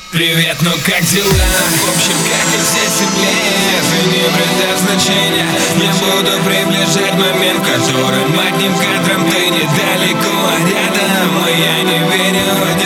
Привет, ну как дела? В общем, как и все земле, это не имеет значения. Я буду приближать момент, в котором одним кадром ты недалеко, а рядом. И я не верю